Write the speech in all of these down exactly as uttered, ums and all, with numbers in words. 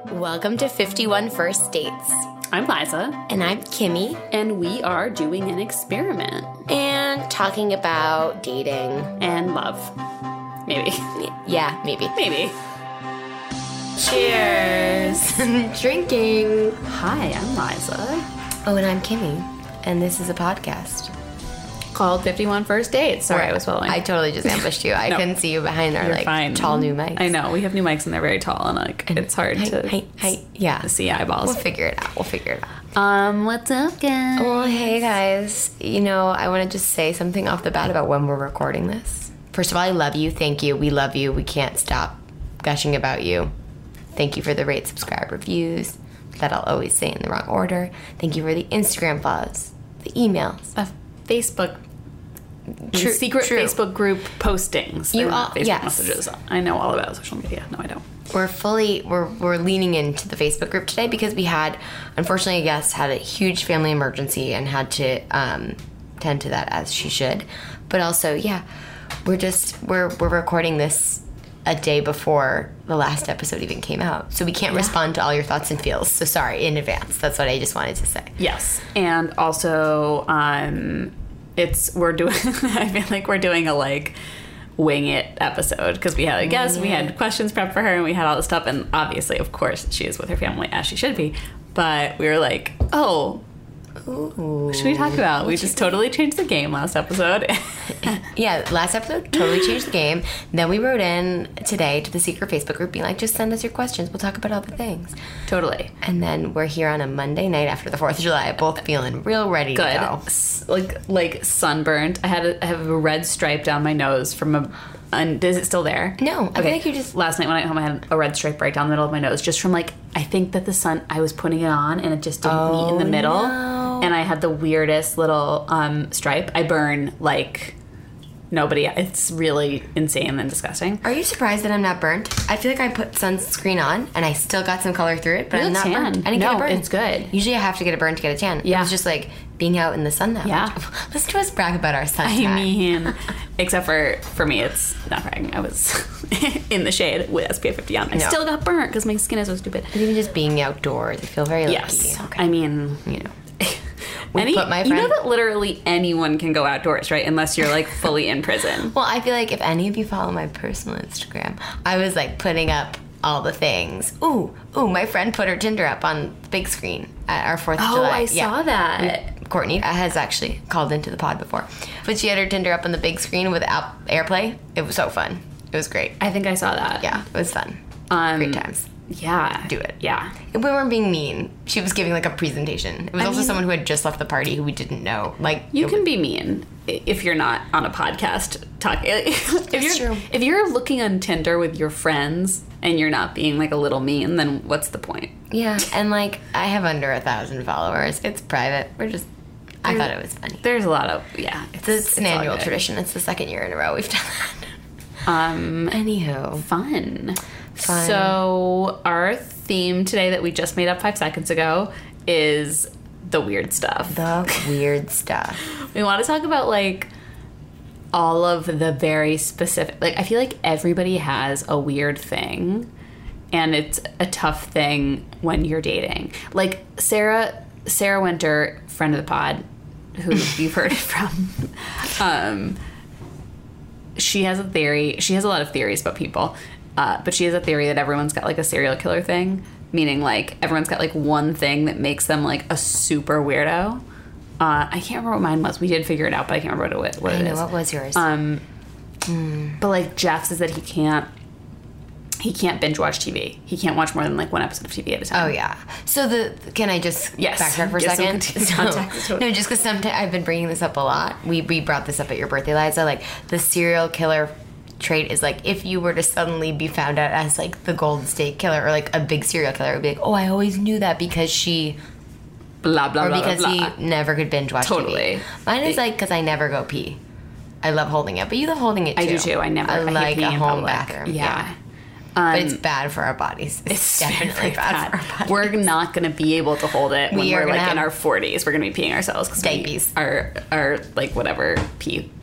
Welcome to fifty-one First Dates. I'm Liza. And I'm Kimmy. And we are doing an experiment. And talking about dating. And love. Maybe. Yeah, maybe. Maybe. Cheers. Drinking. Hi, I'm Liza. Oh, and I'm Kimmy. And this is a podcast. Called fifty-one First Dates. Sorry, I was following. I totally just ambushed you. I No. couldn't see you behind our You're like fine. tall new mics. I know. We have new mics and they're very tall and like And it's hard hi, to hi, hi. Yeah. see eyeballs. We'll figure it out. We'll figure it out. Um, what's up, guys? Well, hey guys. You know, I want to just say something off the bat about when we're recording this. First of all, I love you. Thank you. We love you. We can't stop gushing about you. Thank you for the rate, subscribe, reviews. That I'll always say in the wrong order. Thank you for the Instagram follows, the emails, A Facebook. True, secret true. Facebook group postings. You They're all- not Facebook yes. messages. I know all about social media. No, I don't. We're fully we're we're leaning into the Facebook group today because we had, unfortunately, a guest had a huge family emergency and had to um, tend to that as she should. But also, yeah, we're just we're we're recording this a day before the last episode even came out, so we can't Yeah. respond to all your thoughts and feels. So sorry in advance. That's what I just wanted to say. Yes, and also, um, it's we're doing. I feel like we're doing a like wing it episode because we had a guest, we had questions prepped for her, and we had all this stuff. And obviously, of course, she is with her family as she should be. But we were like, oh, Ooh. what should we talk about? We just totally changed the game last episode. Yeah, last episode totally changed the game. Then we wrote in today to the secret Facebook group being like, just send us your questions. We'll talk about other things. Totally And then we're here on a Monday night after the fourth of July, both feeling real ready good. to go. S- Like like sunburned. I had a, I have a red stripe down my nose from a. And is it still there? No, I feel like you just... Last night when I got home, I had a red stripe right down the middle of my nose, just from like I think that the sun. I was putting it on and it just didn't meet in the Oh, middle, no. and I had the weirdest little um, stripe. I burn like nobody. It's really insane and disgusting. Are you surprised that I'm not burnt? I feel like I put sunscreen on and I still got some color through it, but You I'm look not tan. burnt. I didn't No, get a burn. it's good. Usually I have to get a burn to get a tan. Yeah. It was just like being out in the sun that Yeah. much. Listen to us brag about our sun I tan. mean, except for for me, it's not bragging. I was in the shade with S P F fifty on. I No. still got burnt because my skin is so stupid. But even just being outdoors, I feel very lucky. Yes, Okay. I mean, you know. We any, put my you know friend- that literally anyone can go outdoors, right? Unless you're like fully in prison. Well, I feel like if any of you follow my personal Instagram, I was like putting up all the things. Ooh, ooh, my friend put her Tinder up on the big screen at our fourth of Oh, July. I saw that. Courtney has actually called into the pod before. But she had her Tinder up on the big screen with app AirPlay. It was so fun. It was great. I think I saw that. Yeah, it was fun. Um, Great times. Yeah. Do it. Yeah. We weren't being mean. She was giving like a presentation. It was I also mean- someone who had just left the party who we didn't know. Like You it can was- be mean if you're not on a podcast talking. If That's you're, true. If you're looking on Tinder with your friends and you're not being like a little mean, then what's the point? Yeah, and like I have under a thousand followers. It's private. We're just. I There's- thit's it was funny. There's a lot of yeah. It's, it's an all annual good. tradition. It's the second year in a row we've done that. Um, Anywho, fun. Fun. So our theme today that we just made up five seconds ago is the weird stuff. the weird stuff. We want to talk about like all of the very specific. Like I feel like everybody has a weird thing, and it's a tough thing when you're dating. Like Sarah, Sarah Winter, friend of the pod, who you've heard it from. Um, she has a theory. She has a lot of theories about people, uh, but she has a theory that everyone's got like a serial killer thing, meaning like everyone's got like one thing that makes them like a super weirdo. Uh, I can't remember what mine was. We did figure it out, but I can't remember what it, what I it know is. what was yours. Um, but like Jeff says that he can't. He can't binge watch T V. He can't watch more than like one episode of T V at a time. Oh yeah. So the can I just Yes. backtrack for a Give some second? context- So- context to it. no, just because sometimes I've been bringing this up a lot. We we brought this up at your birthday, Liza. Like the serial killer trait is like if you were to suddenly be found out as like the Golden State Killer or like a big serial killer, it would be like, oh, I always knew that because she Blah blah or blah because blah. blah. he never could binge watch Totally. T V. Mine is It- like because I never go pee. I love holding it, but you love holding it too. I do too. I never. I, I hate like peeing a in home public. bathroom. Yeah. but Um, it's bad for our bodies. It's, It's definitely very bad, bad. for our bodies. We're not going to be able to hold it when We are we're gonna like in have our forties. We're going to be peeing ourselves because babies. our our like whatever pee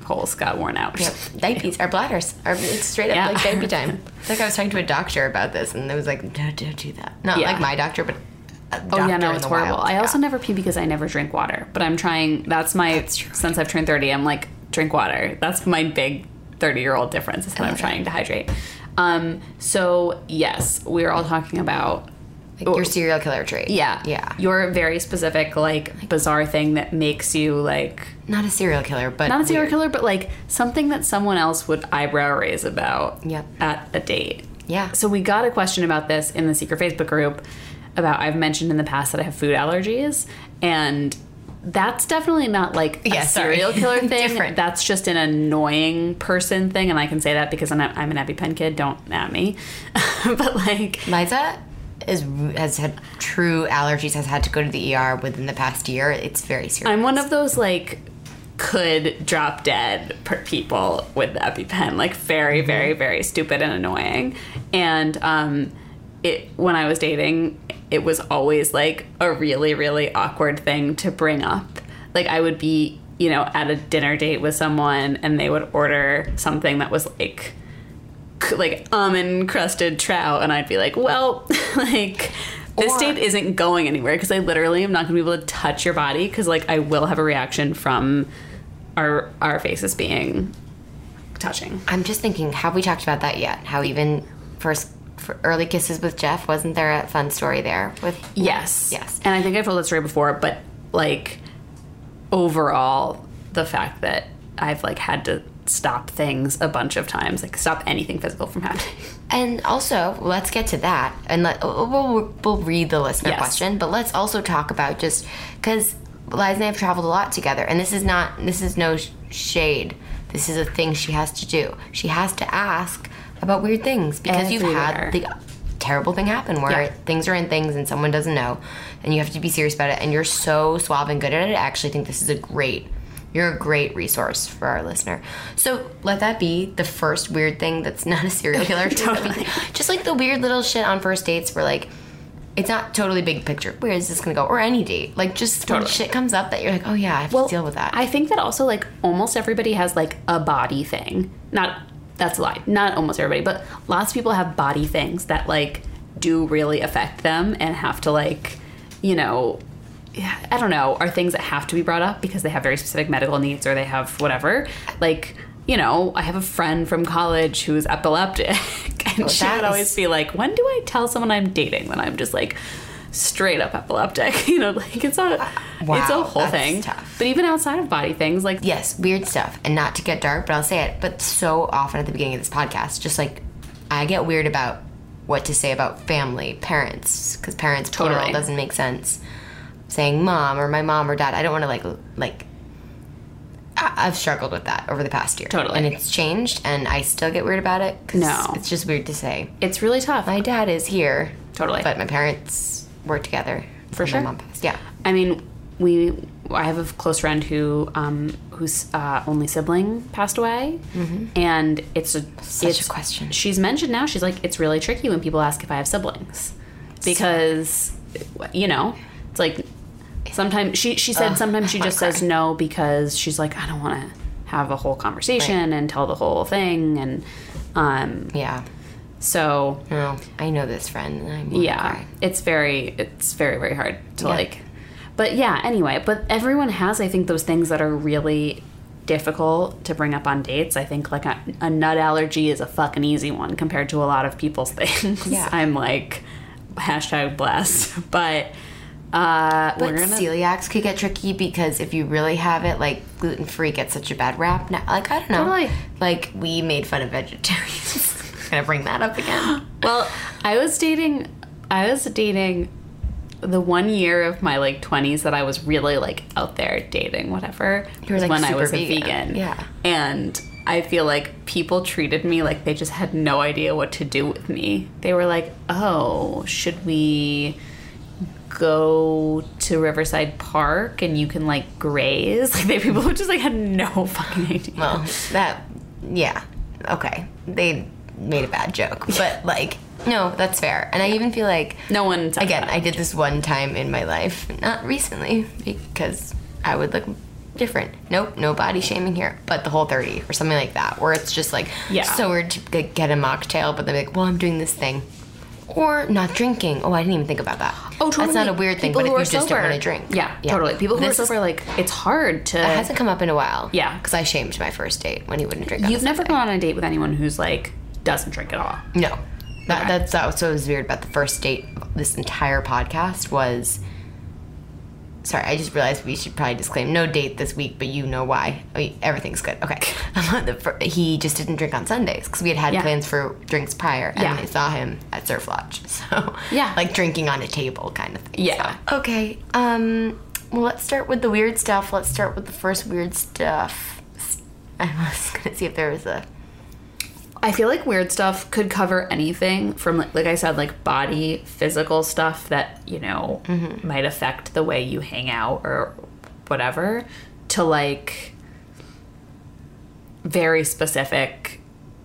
holes got worn out. Yep. Diapies, our bladders. Our, it's straight up Yeah. like diaper time. It's like I was talking to a doctor about this, and it was like, no, don't do that. Not Yeah. like my doctor, but a doctor Oh yeah, no, in it's the horrible. wild. I also Yeah. never pee because I never drink water. But I'm trying. That's my That's true. since I've turned thirty. I'm like, drink water. That's my big thirty-year-old difference. Is that I'm love trying to hydrate. Um. So yes, we're all talking about Like your serial killer trait. yeah, Yeah. your very specific like bizarre thing that makes you like Not a serial killer, but not a serial weird. killer, but like something that someone else would eyebrow raise about Yep. at a date. Yeah. So we got a question about this in the secret Facebook group about I've mentioned in the past that I have food allergies, and that's definitely not like a Yeah, sorry. serial killer thing. Different. That's just an annoying person thing, and I can say that because I'm, I'm an EpiPen kid. Don't at me. But like, Liza is has had true allergies. Has had to go to the E R within the past year. It's very serious. I'm one of those like could drop dead per people with the EpiPen, like very, very, very stupid and annoying. And um, it when I was dating, it was always like a really, really awkward thing to bring up. Like I would be, you know, at a dinner date with someone, and they would order something that was like like almond crusted trout, and I'd be like, well, like. This Or- date isn't going anywhere because I literally am not going to be able to touch your body because, like, I will have a reaction from our our faces being touching. I'm just thinking, have we talked about that yet? How even first for early kisses with Jeff, wasn't there a fun story there with? Yes, Yes. and I think I've told that story before, but like overall, the fact that I've like had to stop things a bunch of times, like stop anything physical from happening. And also, let's get to that, and let, we'll, we'll read the listener Yes. question, but let's also talk about just because Liza and I have traveled a lot together, and this is not this is no sh- shade. This is a thing she has to do. She has to ask about weird things because you've Everywhere. had the terrible thing happen where Yeah. things are in things and someone doesn't know, and you have to be serious about it. And you're so suave and good at it. I actually think this is a great. You're a great resource for our listener. So let that be the first weird thing that's not a serial killer. Totally. Just like the weird little shit on first dates where like it's not totally big picture. Where is this gonna go? Or any date. Like just when Totally. shit comes up that you're like, oh yeah, I have to deal with that. I think that also like almost everybody has like a body thing. Not that's a lie. Not almost everybody, but lots of people have body things that like do really affect them and have to like, you know, I don't know, are things that have to be brought up because they have very specific medical needs or they have whatever. Like, you know, I have a friend from college who's epileptic and Well, she that would always is- be like, when do I tell someone I'm dating when I'm just like straight up epileptic? You know, like it's a it's a Wow, whole that's thing. tough. But even outside of body things, like yes, weird stuff. And not to get dark, but I'll say it. But so often at the beginning of this podcast, just like I get weird about what to say about family, parents, because parents plural Totally. doesn't make sense. Saying mom or my mom or dad, I don't want to like like. I- I've struggled with that over the past year. Totally. And it's changed, and I still get weird about it. 'Cause No. it's just weird to say. it's really tough. My dad is here. Totally. But my parents work together. For and sure. My mom passed. Yeah. I mean, we. I have a close friend who, um, whose uh, only sibling passed away, and it's a Such it's, a question. She's mentioned now. She's like, it's really tricky when people ask if I have siblings, because, you know, it's like sometimes she she said Ugh, sometimes she I wanna just says cry. no because she's like, I don't want to have a whole conversation and tell the whole thing, and um, Yeah. so No, I know this friend, and I'm gonna yeah, cry. it's very it's very very hard to Yeah. like. But yeah, anyway, but everyone has, I think, those things that are really difficult to bring up on dates. I think like a, a nut allergy is a fucking easy one compared to a lot of people's things. Yeah. I'm like hashtag blessed, but uh, But we're gonna celiacs could get tricky because if you really have it, like gluten free gets such a bad rap. Now, like I don't know, Totally. like we made fun of vegetarians. Gonna bring that up again. Well, I was dating I was dating the one year of my like twenties that I was really like out there dating whatever You were, was like, when I super was a vegan. vegan. Yeah. And I feel like people treated me like they just had no idea what to do with me. They were like, "Oh, should we go to Riverside Park and you can like graze?" Like they people just like had no fucking idea. Well, that yeah, okay. They made a bad joke, but like no, that's fair. And I even feel like No one said again, that. I did this one time in my life, not recently, because I would look different. Nope, no body shaming here. But the Whole thirty or something like that, where it's just like Yeah. so weird to like, get a mocktail, but they're like, well, I'm doing this thing. Or not drinking. Oh, I didn't even think about that. Oh, totally. That's not a weird thing, People but if who you are just sober. don't want to drink. Yeah, totally. People who This are is- sober, like, it's hard to... It hasn't come up in a while. Yeah. Because I shamed my first date when he wouldn't drink on You've a never Sunday. gone on a date with anyone who's, like, doesn't drink at all. No. That, Okay. that's, that's what was weird about the first date of this entire podcast was... Sorry, I just realized we should probably disclaim no date this week, but you know why. I mean, everything's good. Okay. the, fir- he just didn't drink on Sundays because we had had Yeah. plans for drinks prior, and Yeah. I saw him at Surf Lodge. So, Yeah. like drinking on a table kind of thing. Yeah. So, okay. Um. Well, let's start with the weird stuff. Let's start with the first weird stuff. I was gonna see if there was a. I feel like weird stuff could cover anything from, like, like I said, like body, physical stuff that, you know, Mm-hmm. might affect the way you hang out or whatever, to like very specific,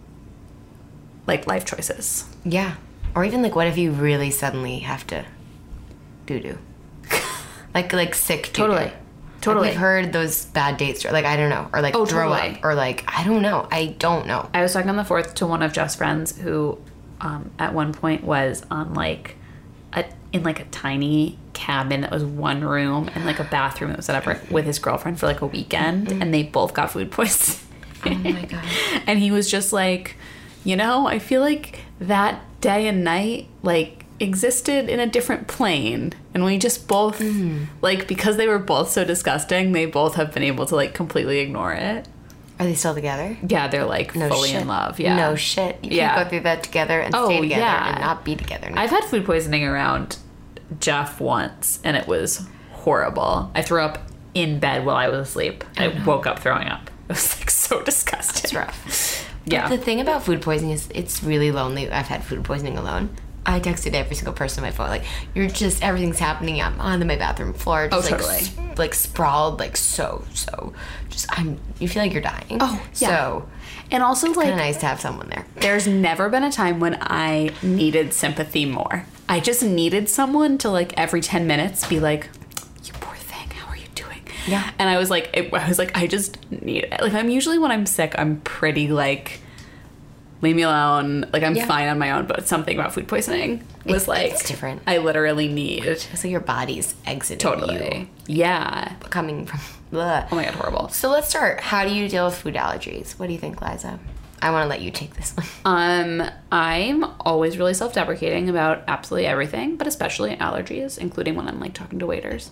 like, life choices. Yeah. Or even like, what if you really suddenly have to doo doo? like like sick doo-doo. Totally. Totally. Like we've heard those bad dates, like I don't know, or like Oh, throw totally. up, or like I don't know, I don't know. I was talking on the fourth to one of Jeff's friends who, um, at one point was on like a in like a tiny cabin that was one room and like a bathroom that was set up with his girlfriend for like a weekend, Mm-hmm. and they both got food poisoning. Oh my god. And he was just like, you know, I feel like that day and night like existed in a different plane, and we just both Mm. like, because they were both so disgusting, they both have been able to like completely ignore it. Are they still together? Yeah, they're like No fully shit. in love. Yeah. No shit. You Yeah. can't go through that together and Oh, stay together yeah. and not be together. I've had food poisoning around Jeff once, and it was horrible. I threw up in bed while I was asleep. I woke up throwing up. It was like so disgusting. It's rough. Yeah. But the thing about food poisoning is it's really lonely. I've had food poisoning alone. I texted every single person on my phone, like, you're just, everything's happening. I'm on my bathroom floor, just Oh, like, totally. s- like sprawled, like so, so, just, I'm, you feel like you're dying. Oh, yeah. So, And also, like, kind of nice to have someone there. there's never been a time when I needed sympathy more. I just needed someone to, like, every ten minutes be like, you poor thing, how are you doing? Yeah. And I was like, it, I was like, I just need it. Like, I'm usually, when I'm sick, I'm pretty, like, leave me alone. Like, I'm Yeah. fine on my own, but something about food poisoning was It's- like, it's different. I literally need. It's like your body's exiting Totally. Yeah. you, coming from, blah. Oh my God, horrible. So let's start. How do you deal with food allergies? What do you think, Liza? I want to let you take this one. Um, I'm always really self-deprecating about absolutely everything, but especially allergies, including when I'm like talking to waiters.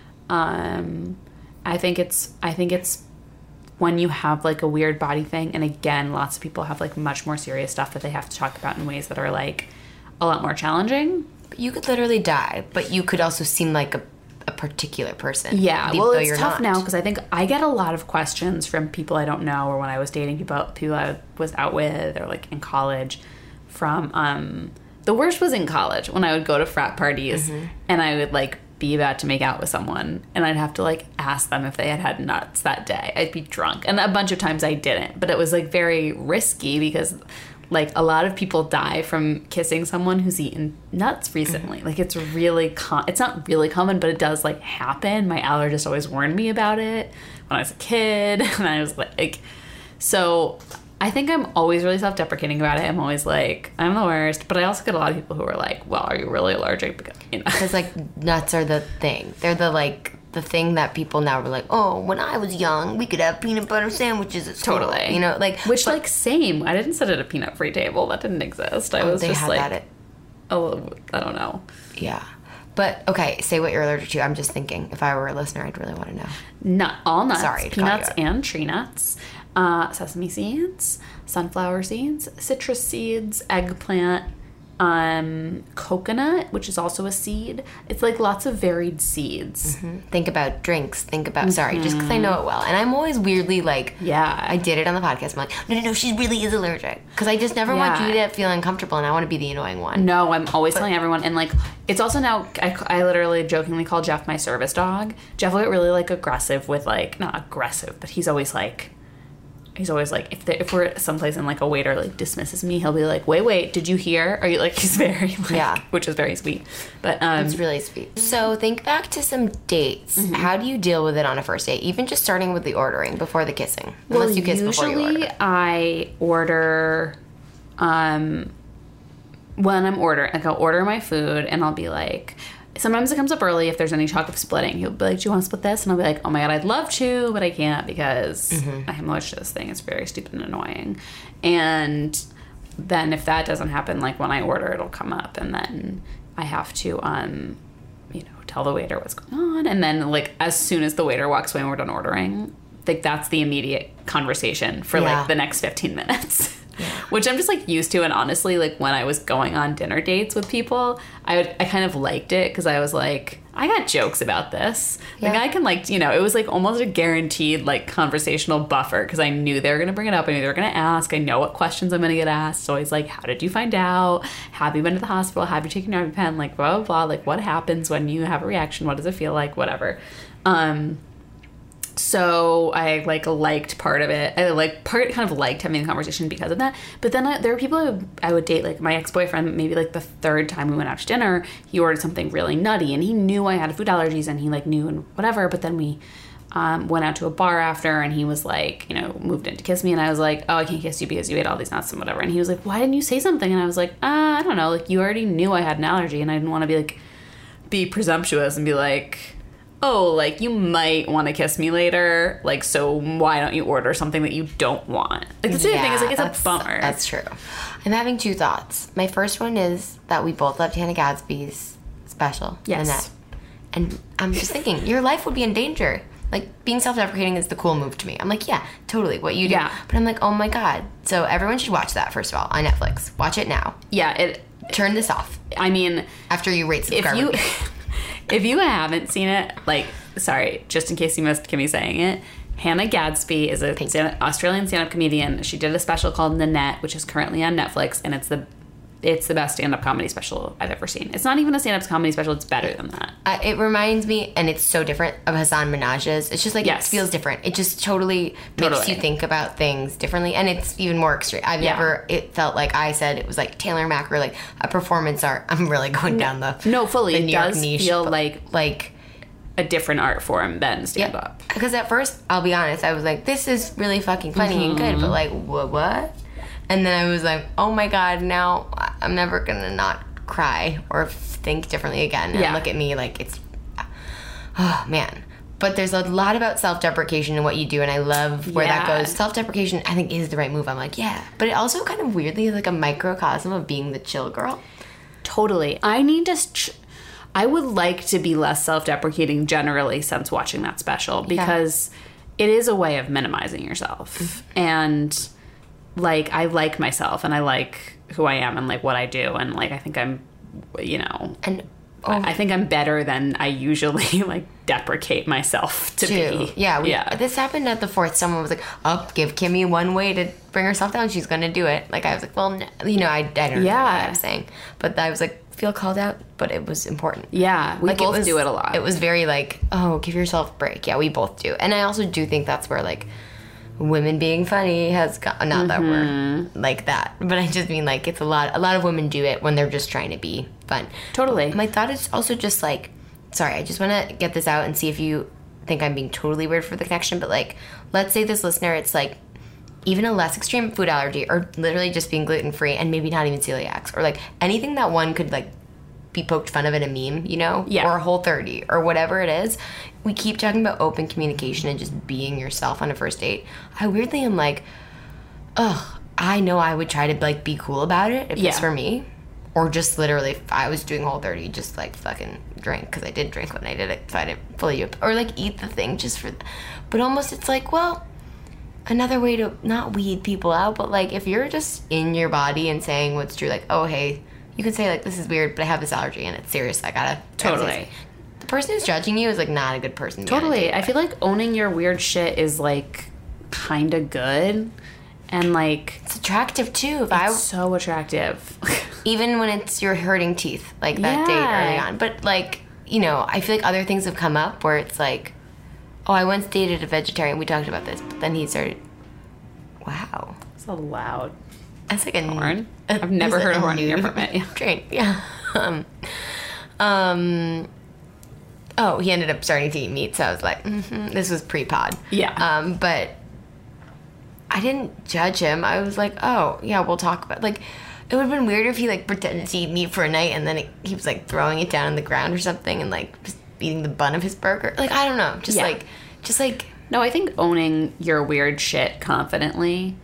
Um, I think it's I think it's when you have like a weird body thing, and again, lots of people have like much more serious stuff that they have to talk about in ways that are like a lot more challenging. You could literally die, but you could also seem like a, a particular person. Yeah, even well, though it's you're tough not. now because I think I get a lot of questions from people I don't know, or when I was dating people people I was out with, or like in college. From um, the worst was in college when I would go to frat parties Mm-hmm. and I would like be about to make out with someone, and I'd have to like ask them if they had had nuts that day. I'd be drunk, and a bunch of times I didn't, but it was like very risky because like a lot of people die from kissing someone who's eaten nuts recently. Mm-hmm. Like it's really com- it's not really common, but it does like happen. My allergist always warned me about it when I was a kid, and I was like, so I think I'm always really self-deprecating about it. I'm always like, I'm the worst, but I also get a lot of people who are like, well, are you really allergic? Because, you know. Because like nuts are the thing. They're the like the thing that people now are like, oh, when I was young, we could have peanut butter sandwiches at school. Totally. You know, like Which, but- like, same. I didn't sit at a peanut-free table. That didn't exist. I Oh, was they just had like, that at oh, I don't know. yeah. But okay, say what you're allergic to. I'm just thinking, if I were a listener, I'd really want to know. Nut, all nuts, Sorry to call peanuts you out. and tree nuts, uh, sesame seeds, sunflower seeds, citrus seeds, eggplant, um, coconut, which is also a seed. It's like lots of varied seeds. Think about drinks. Think about sorry, just because I know it well, and I'm always weirdly like, Yeah. I did it on the podcast. I'm like, no, no, no, she really is allergic because I just never want Yeah. you to feel uncomfortable, and I want to be the annoying one. No, I'm always telling everyone, and like it's also now I, I literally jokingly call Jeff my service dog. Jeff will get really like aggressive with like not aggressive, but he's always like, he's always like, if, if we're someplace and like a waiter like dismisses me, he'll be like, wait, wait, did you hear? Are you like, he's very like, Yeah. which is very sweet. But um, It's really sweet. So think back to some dates. Mm-hmm. How do you deal with it on a first date? Even just starting with the ordering before the kissing. Unless well, you kiss before you usually order. I order, um, when I'm ordering, like I'll order my food and I'll be like, sometimes it comes up early if there's any talk of splitting. He'll be like, do you want to split this? And I'll be like, oh my God, I'd love to, but I can't because mm-hmm. I have much to this thing. It's very stupid and annoying. And then if that doesn't happen, like when I order, it'll come up and then I have to, um, you know, tell the waiter what's going on. And then like as soon as the waiter walks away and we're done ordering, like that's the immediate conversation for Yeah. like the next fifteen minutes. Yeah. Which I'm just like used to, and honestly, like when I was going on dinner dates with people, I would I kind of liked it because I was like, I got jokes about this. Like Yeah. I can like you know, it was like almost a guaranteed like conversational buffer because I knew they were gonna bring it up, I knew they were gonna ask, I know what questions I'm gonna get asked. So always like, how did you find out? Have you been to the hospital? Have you taken your EpiPen? Like blah blah blah. Like what happens when you have a reaction? What does it feel like? Whatever. Um, So I like liked part of it. I like part kind of liked having the conversation because of that. But then I, there were people I would, I would date, like my ex-boyfriend, maybe like the third time we went out to dinner, he ordered something really nutty and he knew I had food allergies and he like knew and whatever. But then we um, went out to a bar after and he was like, you know, moved in to kiss me and I was like, oh, I can't kiss you because you ate all these nuts and whatever. And he was like, why didn't you say something? And I was like, uh, I don't know. Like you already knew I had an allergy and I didn't want to be like, be presumptuous and be like, oh, like, you might want to kiss me later, like, so why don't you order something that you don't want? Like, the same Yeah, thing is, like, it's that's, a bummer. That's true. I'm having two thoughts. My first one is that we both loved Hannah Gadsby's special. Yes. Nanette. And I'm just thinking, your life would be in danger. Like, being self-deprecating is the cool move to me. I'm like, yeah, totally, what you do. Yeah. But I'm like, oh my God. So everyone should watch that, first of all, on Netflix. Watch it now. Yeah, it... Turn this off. I mean... After you rate If subscribe. you... if you haven't seen it, like... Sorry, just in case you missed Kimmy saying it, Hannah Gadsby is a stand- Australian stand-up comedian. She did a special called Nanette, which is currently on Netflix, and it's the it's the best stand-up comedy special I've ever seen. It's not even a stand-up comedy special; it's better than that. Uh, it reminds me, and it's so different, of Hassan Minaj's. It's just like, Yes. it feels different. It just totally, Totally. makes you think about things differently, and it's even more extreme. I've Yeah. never, it felt like I said it was like Taylor Mack or like a performance art. I'm really going down the No, fully, the it New York does niche, feel but, like like a different art form than stand-up. because at first, I'll be honest, I was like, this is really fucking funny Mm-hmm. and good, but like, what, what? And then I was like, oh my God, now I'm never gonna not cry or think differently again and Yeah. look at me like it's, oh man. But there's a lot about self-deprecation and what you do, and I love where that Yeah. goes. Self-deprecation, I think, is the right move. I'm like, yeah. But it also kind of weirdly is like a microcosm of being the chill girl. Totally. I need to... Tr- I would like to be less self-deprecating generally since watching that special because it is a way of minimizing yourself. Mm-hmm. And, like, I like myself and I like who I am and, like, what I do. And, like, I think I'm, you know... And I I think I'm better than I usually, like, deprecate myself to too. be. Yeah, we, yeah. this happened at the fourth. Someone was like, oh, give Kimmy one way to bring herself down. She's going to do it. Like, I was like, well, no. You know, I, I don't know Yeah. what I was saying. But I was like, feel called out, but it was important. Yeah, we Like, both was, do it a lot. It was very like, oh, give yourself a break. Yeah, we both do. And I also do think that's where, like, women being funny has got, not that Mm-hmm. we're like that, but I just mean, like, it's a lot, a lot of women do it when they're just trying to be fun. Totally. My thought is also just like, sorry, I just want to get this out and see if you think I'm being totally weird for the connection, but like, let's say this listener, it's like, even a less extreme food allergy or literally just being gluten-free and maybe not even celiacs or like anything that one could like be poked fun of in a meme, you know? Yeah. Or a Whole thirty or whatever it is. We keep talking about open communication and just being yourself on a first date. I weirdly am like, ugh, I know I would try to like be cool about it if Yeah. it's for me. Or just literally, if I was doing Whole thirty, just like fucking drink, because I did drink when I did it, so I didn't fully do it. Or like eat the thing just for, but almost it's like, well, another way to not weed people out, but like if you're just in your body and saying what's true, like, oh, hey, you could say like, this is weird, but I have this allergy and it's serious. I gotta Totally. The person who's judging you is like not a good person. to be on a Totally. date I with. feel like owning your weird shit is like kind of good and like It's attractive too. If I so attractive. even when it's your hurting teeth, like that date Yeah. early on. But like, you know, I feel like other things have come up where it's like, oh, I once dated a vegetarian. We talked about this, but then he started Wow. It's a loud That's like a horn. A, I've never heard a horn in your nude apartment. Yeah. Train. Yeah. Um, um. Oh, he ended up starting to eat meat, so I was like, mm-hmm. This was pre-pod. Yeah. Um, but I didn't judge him. I was like, oh, yeah, we'll talk about like. It would have been weird if he like pretended to eat meat for a night and then it, he was like throwing it down on the ground or something and like just eating the bun of his burger. Like I don't know, just Yeah. like, just like. No, I think owning your weird shit confidently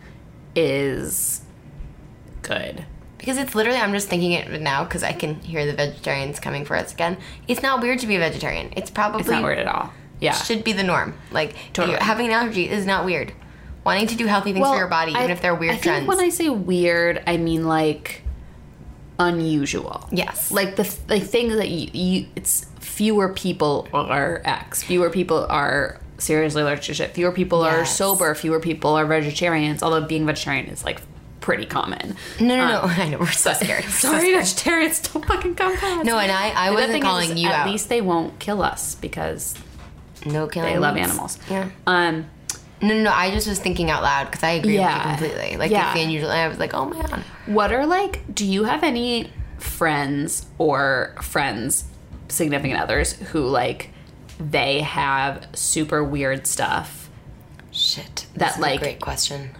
is good. Because it's literally, I'm just thinking it now because I can hear the vegetarians coming for us again. It's not weird to be a vegetarian. It's probably It's not weird at all. Yeah. should be the norm. Like Totally. you- having an allergy is not weird. Wanting to do healthy things for your body, even I- if they're weird I think trends. when I say weird, I mean like unusual. Yes. Like the like things that you, you it's fewer people are X, fewer people are seriously allergic to shit, fewer people are Yes. sober, fewer people are vegetarians. Although being vegetarian is like pretty common. no, no, no. Um, I know we're so scared. We're so Sorry, scared. vegetarians, don't fucking come past. No, and I, I The wasn't thing calling is, you at out. least they won't kill us because No killing. they love meats. animals. Yeah. Um. No, no, no. I just was thinking out loud because I agree Yeah. with you completely. Like Yeah. the unusual. I was like, oh man. What are like, do you have any friends or friends, significant others, who like, they have super weird stuff? Shit. This That, is like- a great question.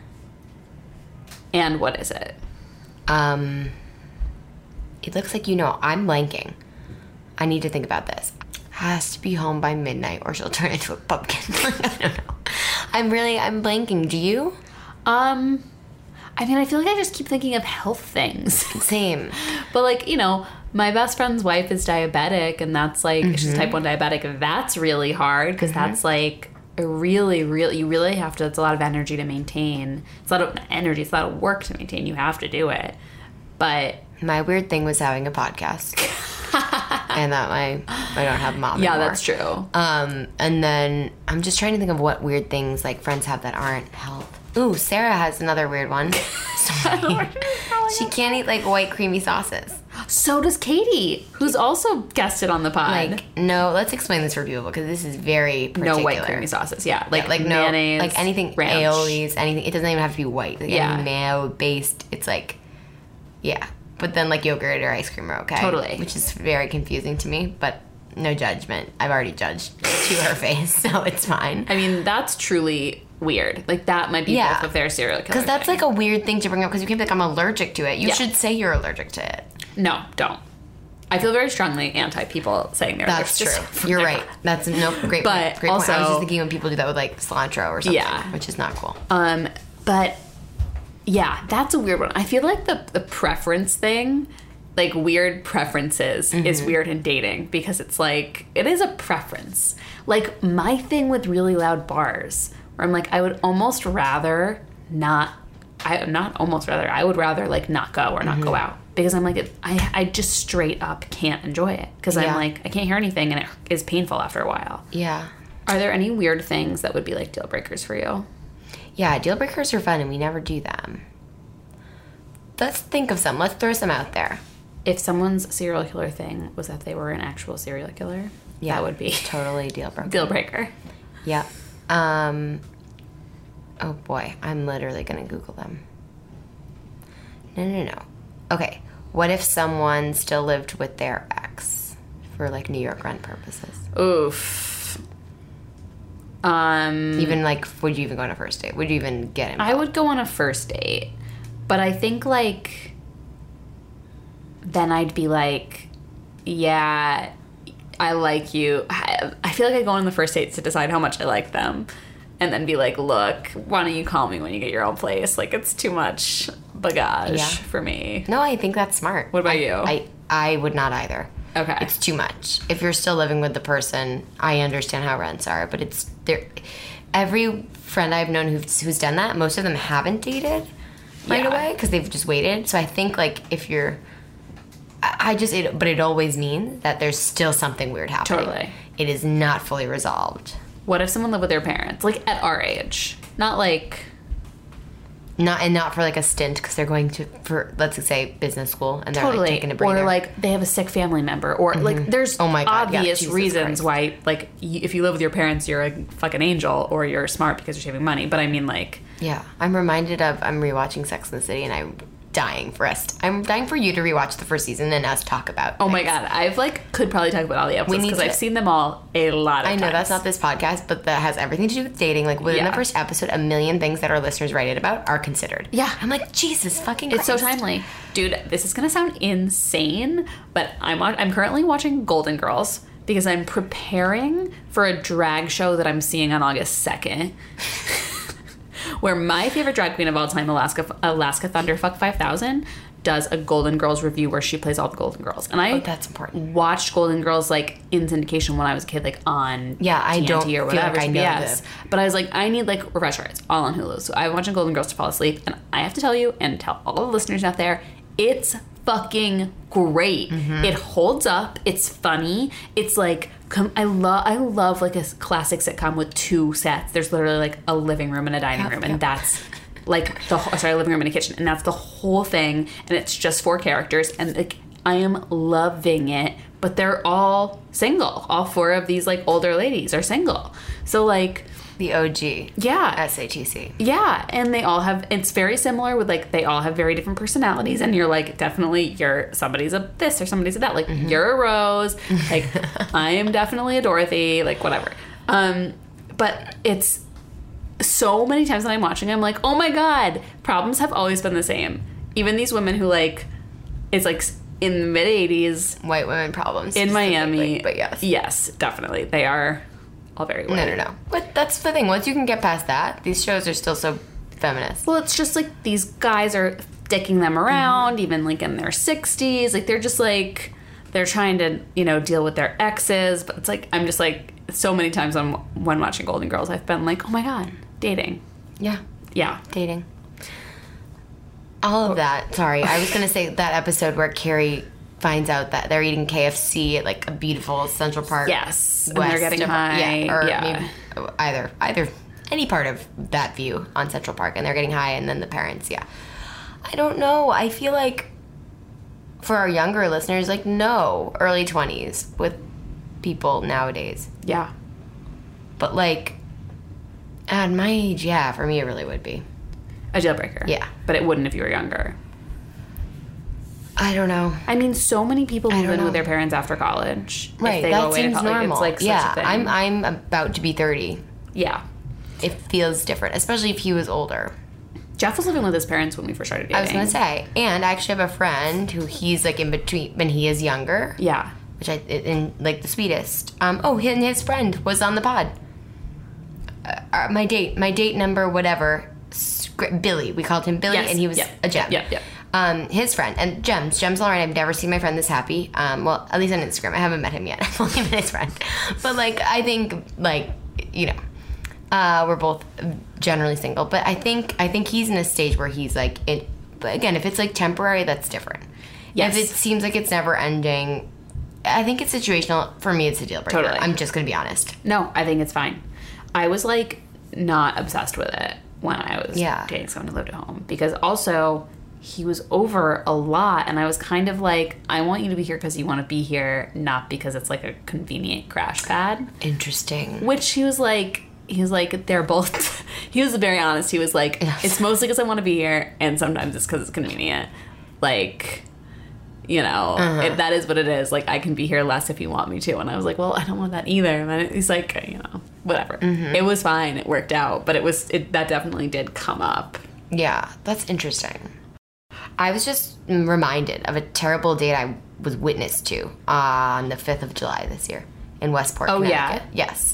And what is it? Um, it looks like you know. I'm blanking. I need to think about this. Has to be home by midnight, or she'll turn into a pumpkin. I don't know. I'm really. I'm blanking. Do you? Um, I mean, I feel like I just keep thinking of health things. Same. But like, you know, my best friend's wife is diabetic, and that's like, Mm-hmm. she's type one diabetic. That's really hard because that's like a really, really, you really have to, it's a lot of energy to maintain. It's a lot of energy, it's a lot of work to maintain. You have to do it. But My weird thing was having a podcast, and that my I don't have mom. yeah, anymore. that's true. Um, and then I'm just trying to think of what weird things like friends have that aren't health. Ooh, Sarah has another weird one. Sorry. She can't eat like white creamy sauces. So does Katie, who's also guested on the pod. Like no, let's explain this for people because this is very particular. no white creamy sauces. Yeah, Like like like no mayonnaise, like anything ranch. aiolis, anything. It doesn't even have to be white. Like Yeah. anything mayo based. It's like yeah, but then like yogurt or ice cream are okay. Totally. Which is very confusing to me, but no judgment. I've already judged to her face, so it's fine. I mean, that's truly weird. Like that might be Yeah. both of their serial killer. Because that's thing. like a weird thing to bring up because you can't be like, I'm allergic to it. You Yeah. should say you're allergic to it. No, don't. I feel very strongly anti people saying they're That's allergic to true. stuff. You're right. That's no great But point. Great point. I was also- just thinking when people do that with like cilantro or something, Yeah. which is not cool. Um, but yeah, that's a weird one. I feel like the the preference thing, like weird preferences, Mm-hmm. is weird in dating because it's like it is a preference. Like my thing with really loud bars, where I'm like, I would almost rather not. I not almost rather. I would rather like not go or not Mm-hmm. go out because I'm like it, I I just straight up can't enjoy it because Yeah. I'm like I can't hear anything and it is painful after a while. Yeah. Are there any weird things that would be like deal breakers for you? Yeah, deal breakers are fun and we never do them. Let's think of some. Let's throw some out there. If someone's serial killer thing was that they were an actual serial killer, Yeah. that would be Totally deal breaker. deal breaker. Yeah. Um, oh boy, I'm literally going to Google them. No, no, no. Okay. What if someone still lived with their ex for like New York rent purposes? Oof. Um, Even like, would you even go on a first date? Would you even get involved? I would go on a first date, but I think like then I'd be like, yeah, I like you. I, I feel like I go on the first dates to decide how much I like them, and then be like, look, why don't you call me when you get your own place? Like it's too much bagage Yeah. for me. No, I think that's smart. What about I, you? I I would not either. Okay. It's too much. If you're still living with the person, I understand how rents are, but it's there. Every friend I've known who's, who's done that, most of them haven't dated right Yeah. away because they've just waited. So I think like if you're, I I just it, but it always means that there's still something weird happening. Totally. It is not fully resolved. What if someone lived with their parents, like at our age, not like Not and not for like a stint because they're going to for let's say business school and they're totally, like taking a breather. or like they have a sick family member, or like there's Oh my God, yeah, obvious Jesus reasons Christ. why, like y- if you live with your parents, you're a fucking angel, or you're smart because you're saving money. But I mean, like Yeah. I'm reminded of, I'm rewatching Sex and the City, and I'm dying for us. I'm dying for you to rewatch the first season and us talk about Oh my things. God. I've like, could probably talk about all the episodes need because to- I've seen them all a lot of I know times. that's not this podcast, but that has everything to do with dating. Like within Yeah. the first episode, a million things that our listeners write it about are considered. Yeah. I'm like, Jesus fucking It's Christ. so timely. Dude, this is going to sound insane, but I'm on, I'm currently watching Golden Girls because I'm preparing for a drag show that I'm seeing on August second. Where my favorite drag queen of all time, Alaska Alaska Thunderfuck five thousand, does a Golden Girls review where she plays all the Golden Girls. And I Oh, that's important. watched Golden Girls like in syndication when I was a kid, like on Yeah, I T N T don't or feel whatever, like I know T B S. But I was like, I need like refresher. It's all on Hulu. So I'm watching Golden Girls to fall asleep. And I have to tell you and tell all the listeners out there, it's fucking great. Mm-hmm. It holds up. It's funny. It's like com- I love I love like a classic sitcom with two sets. There's literally like a living room and a dining Yep, room, yep. and that's like the whole, sorry, living room and a kitchen, and that's the whole thing. And it's just four characters, and like I am loving it. But they're all single. All four of these like older ladies are single. So like The O G. yeah, S A T C. yeah, and they all have, it's very similar with like, they all have very different personalities, and you're like, definitely you're, somebody's a this or somebody's a that, like Mm-hmm. you're a Rose, like I am definitely a Dorothy, like whatever. Um, but it's so many times that I'm watching, I'm like, oh my God, problems have always been the same. Even these women who like, it's like in the mid eighties White women problems. in Miami. specifically, But yes. Yes, definitely. They are all very white. No, no, no. But that's the thing. Once you can get past that, these shows are still so feminist. Well, it's just like these guys are dicking them around, Mm-hmm. even like in their sixties. Like they're just like, they're trying to, you know, deal with their exes. But it's like, I'm just like, so many times when, when watching Golden Girls, I've been like, oh my God, dating. Yeah. Yeah. Dating. All of that. Sorry. I was going to say that episode where Carrie finds out that they're eating K F C at like a beautiful Central Park. Yes. And West they're getting of- high. Yeah. Or Yeah. maybe either, either, any part of that view on Central Park, and they're getting high, and then the parents, yeah. I don't know. I feel like for our younger listeners, like, no, early twenties with people nowadays. Yeah. But like, at my age, yeah, for me it really would be. A deal breaker. Yeah. But it wouldn't if you were younger. I don't know. I mean, so many people move don't in know. with their parents after college. if Right, they go that away to seems college. normal. It's like such yeah, a thing. I'm I'm about to be thirty. yeah. It feels different, especially if he was older. Jeff was living with his parents when we first started dating. I was gonna say, and I actually have a friend who he's like in between, when he is younger, Yeah. which I in like the sweetest. Um, oh, and his friend was on the pod. Uh, uh, my date, my date number, whatever, script, Billy. We called him Billy, Yes. and he was Yep. a gem. Yep, yep. Um, his friend and Gems, Gems Lauren. I've never seen my friend this happy. Um, well, at least on Instagram, I haven't met him yet. I've only met his friend, but like I think like you know, uh, we're both generally single. But I think I think he's in a stage where he's like it. But again, if it's like temporary, that's different. Yes. If it seems like it's never ending, I think it's situational. For me, it's a deal breaker. Totally. I'm just gonna be honest. No, I think it's fine. I was like not obsessed with it when I was Yeah. dating someone who lived at home because also he was over a lot and I was kind of like, I want you to be here because you want to be here, not because it's like a convenient crash pad. Interesting. Which he was like, he was like, they're both, he was very honest. He was like, Yes. it's mostly because I want to be here and sometimes it's because it's convenient. Like, you know, Uh-huh. it, that is what it is. Like, I can be here less if you want me to. And I was like, well, I don't want that either. And then he's like, you know, whatever. Mm-hmm. It was fine. It worked out. But it was, it, that definitely did come up. Yeah, that's interesting. I was just reminded of a terrible date I was witness to on the fifth of July this year in Westport, Oh, yeah? Connecticut. Yes.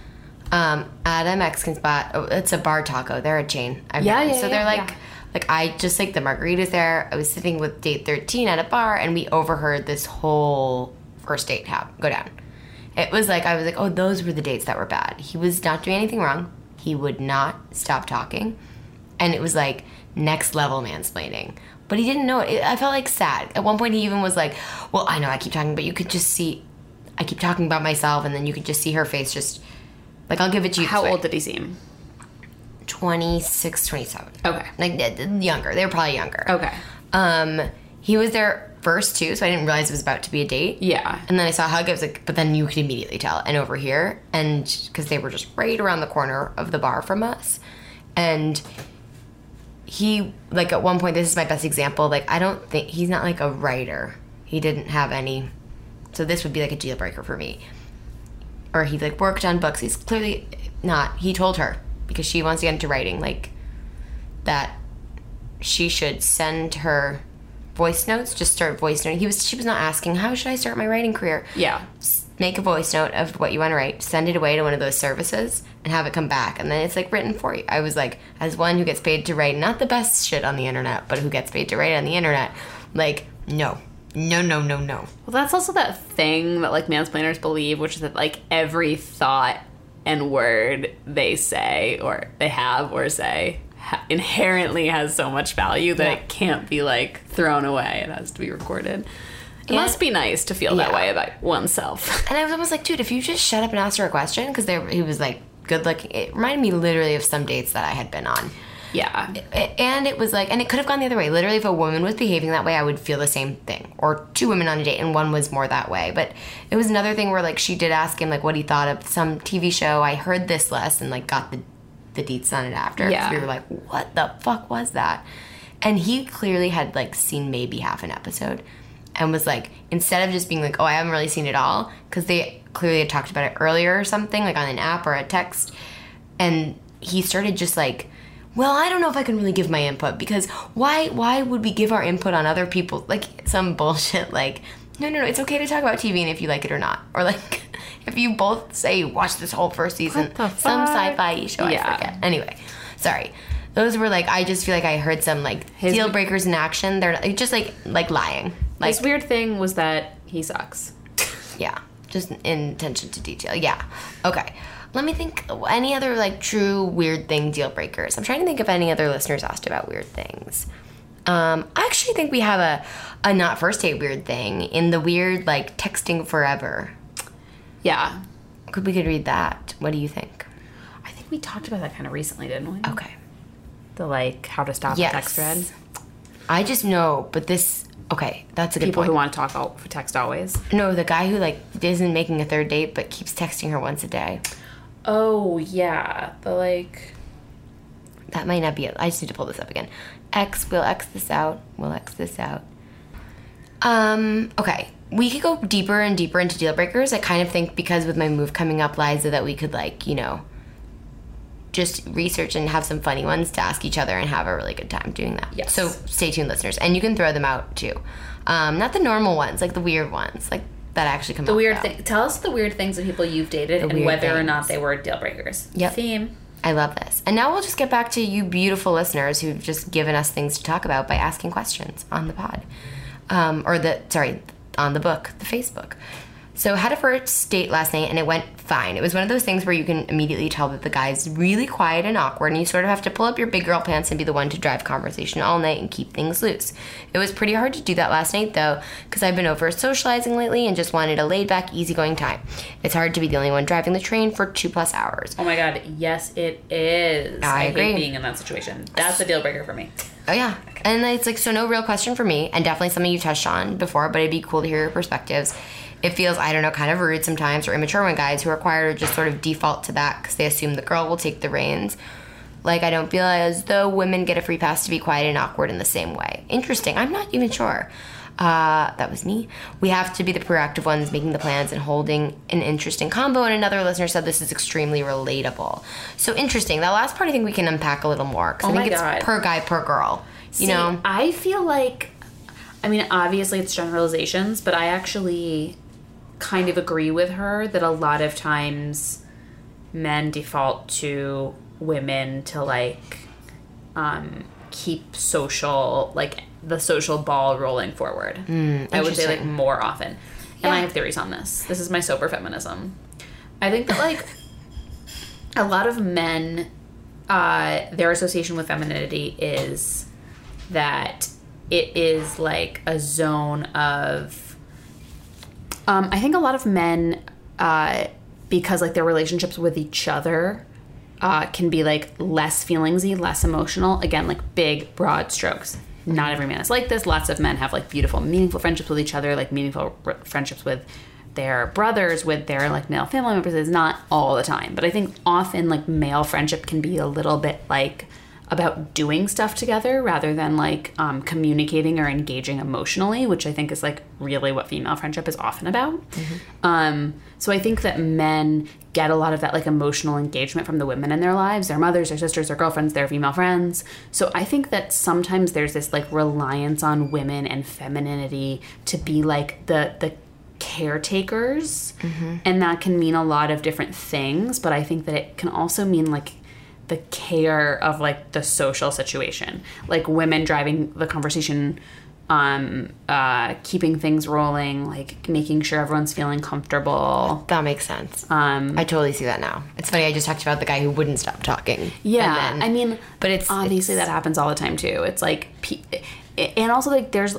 Um, at a Mexican spot. Oh, it's a bar taco. They're a chain. I've Yeah, heard. yeah, So yeah, they're like, yeah. like I just like the margaritas there. I was sitting with date thirteen at a bar, and we overheard this whole first date hap- go down. It was like I was like, oh, those were the dates that were bad. He was not doing anything wrong. He would not stop talking, and it was like next level mansplaining. But he didn't know it. I felt like sad. At one point, he even was like, well, I know I keep talking, but you could just see, I keep talking about myself, and then you could just see her face just, like, I'll give it to you How this way. old did he seem? twenty-six, twenty-seven. Okay. Like, uh, younger. They were probably younger. Okay. Um, he was there first, too, so I didn't realize it was about to be a date. Yeah. And then I saw a hug. I was like, but then you could immediately tell. And over here, and because they were just right around the corner of the bar from us. And he, like, at one point, this is my best example, like, I don't think, he's not, like, a writer. He didn't have any, so this would be, like, a deal breaker for me. Or he, like, worked on books. He's clearly not. He told her, because she wants to get into writing, like, that she should send her voice notes, just start voice noting. He was, she was not asking, how should I start my writing career? Yeah. Make a voice note of what you want to write, send it away to one of those services, and have it come back, and then it's, like, written for you. I was like, as one who gets paid to write not the best shit on the internet, but who gets paid to write on the internet, like, no. No, no, no, no. Well, that's also that thing that, like, mansplainers believe, which is that, like, every thought and word they say or they have or say ha- inherently has so much value that yeah. it can't be, like, thrown away. It has to be recorded. It and, must be nice to feel yeah. that way about oneself. And I was almost like, dude, if you just shut up and ask her a question, because he was, like, good looking. It reminded me literally of some dates that I had been on. Yeah. And it was like, and it could have gone the other way. Literally, if a woman was behaving that way, I would feel the same thing. Or two women on a date, and one was more that way. But it was another thing where, like, she did ask him, like, what he thought of some T V show. I heard this less, and, like, got the, the deets on it after. Yeah. We were like, what the fuck was that? And he clearly had, like, seen maybe half an episode. And was like, instead of just being like, oh, I haven't really seen it all, because they clearly had talked about it earlier or something, like on an app or a text, and he started just like, well, I don't know if I can really give my input, because why why would we give our input on other people, like some bullshit like, no, no, no, it's okay to talk about T V and if you like it or not. Or like, if you both say, watch this whole first season, some sci-fi show, yeah. I forget. Anyway, sorry. Those were like, I just feel like I heard some like His deal breakers in action. They're like, just like like lying. Like, his weird thing was that he sucks. Yeah, just in attention to detail. Yeah. Okay. Let me think. Any other like true weird thing deal breakers? I'm trying to think if any other listeners asked about weird things. Um, I actually think we have a a not first date weird thing in the weird like texting forever. Yeah. Could we could read that? What do you think? I think we talked about that kind of recently, didn't we? Okay. The like how to stop yes. a text thread. I just know, but this. Okay, that's a good People point. who want to talk all, text always. No, the guy who like isn't making a third date but keeps texting her once a day. Oh yeah, the like. That might not be it. I just need to pull this up again. X, we'll X this out. We'll X this out. Um. Okay, we could go deeper and deeper into deal breakers. I kind of think because with my move coming up, Liza, that we could like you know. just research and have some funny ones to ask each other and have a really good time doing that. Yes. So stay tuned, listeners. And you can throw them out, too. Um, not the normal ones, like the weird ones, like that actually come the up. The weird thing. Tell us the weird things of people you've dated the and whether things. or not they were deal breakers. Yep. Theme. I love this. And now we'll just get back to you beautiful listeners who've just given us things to talk about by asking questions on the pod. Um, or the, sorry, on the book, the Facebook. So had a first date last night, and it went fine. It was one of those things where you can immediately tell that the guy's really quiet and awkward, and you sort of have to pull up your big girl pants and be the one to drive conversation all night and keep things loose. It was pretty hard to do that last night, though, because I've been over socializing lately and just wanted a laid-back, easygoing time. It's hard to be the only one driving the train for two plus hours. Oh my god, yes it is. I, I agree. hate being in that situation. That's a deal breaker for me. Oh, yeah. And it's like, so no real question for me, and definitely something you've touched on before, but it'd be cool to hear your perspectives. It feels, I don't know, kind of rude sometimes or immature when guys who are quiet just sort of default to that because they assume the girl will take the reins. Like, I don't feel as though women get a free pass to be quiet and awkward in the same way. Interesting. I'm not even sure. Uh, that was me. We have to be the proactive ones making the plans and holding an interesting combo. And another listener said this is extremely relatable. So interesting. That last part I think we can unpack a little more because oh I think God. it's per guy, per girl. You See, know? I feel like, I mean, obviously it's generalizations, but I actually kind of agree with her that a lot of times men default to women to like um, keep social, like the social ball rolling forward. Mm, I would say like more often. Yeah. And I have theories on this. This is my sober feminism. I think that like a lot of men, uh, their association with femininity is that it is like a zone of Um, I think a lot of men, uh, because like their relationships with each other uh, can be like less feelingsy, less emotional. Again, like big, broad strokes. Not every man is like this. Lots of men have like beautiful, meaningful friendships with each other, like meaningful r- friendships with their brothers, with their like male family members, is not all the time. But I think often like male friendship can be a little bit like about doing stuff together rather than like um, communicating or engaging emotionally, which I think is like really what female friendship is often about. Mm-hmm. Um, so I think that men get a lot of that like emotional engagement from the women in their lives, their mothers, their sisters, their girlfriends, their female friends. So I think that sometimes there's this like reliance on women and femininity to be like the the caretakers, mm-hmm. and that can mean a lot of different things, but I think that it can also mean like the care of like the social situation, like women driving the conversation, um, uh, keeping things rolling, like making sure everyone's feeling comfortable. That makes sense. Um, I totally see that now. It's funny. I just talked about the guy who wouldn't stop talking. Yeah, and then, I mean, but it's obviously it's, that happens all the time too. It's like, and also like there's,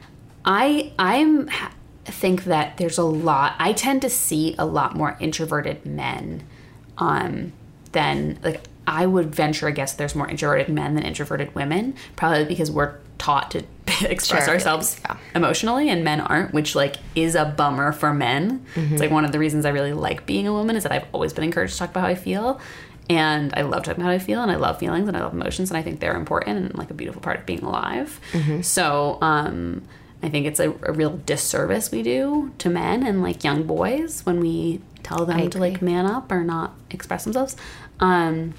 I I'm think that there's a lot. I tend to see a lot more introverted men, um, than like. I would venture a guess there's more introverted men than introverted women, probably because we're taught to express sure, ourselves yeah. emotionally and men aren't, which like is a bummer for men. Mm-hmm. It's like one of the reasons I really like being a woman is that I've always been encouraged to talk about how I feel, and I love talking about how I feel, and I love feelings and I love emotions, and I think they're important and like a beautiful part of being alive. Mm-hmm. So um, I think it's a, a real disservice we do to men and like young boys when we tell them to like man up or not express themselves. Um,